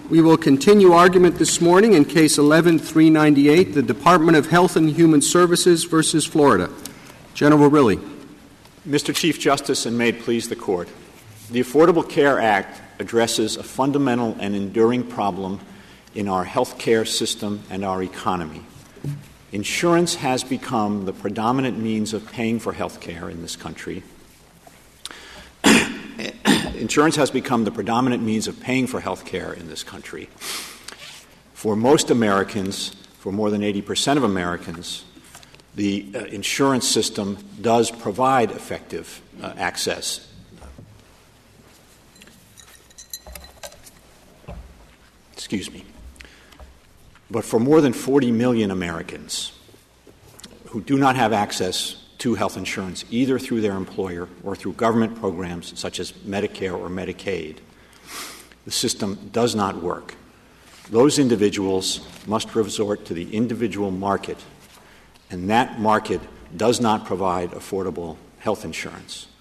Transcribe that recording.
We will continue argument this morning in Case 11-398, the Department of Health and Human Services versus Florida. General Verrilli. Mr. Chief Justice, and may it please the Court, the Affordable Care Act addresses a fundamental and enduring problem in our health care system and our economy. Insurance has become the predominant means of paying for health care in this country. Insurance has become the predominant means of paying for health care in this country. For most Americans, for more than 80% of Americans, the insurance system does provide effective access. But for more than 40 million Americans who do not have access to health insurance, either through their employer or through government programs such as Medicare or Medicaid, the system does not work. Those individuals must resort to the individual market, and that market does not provide affordable health insurance.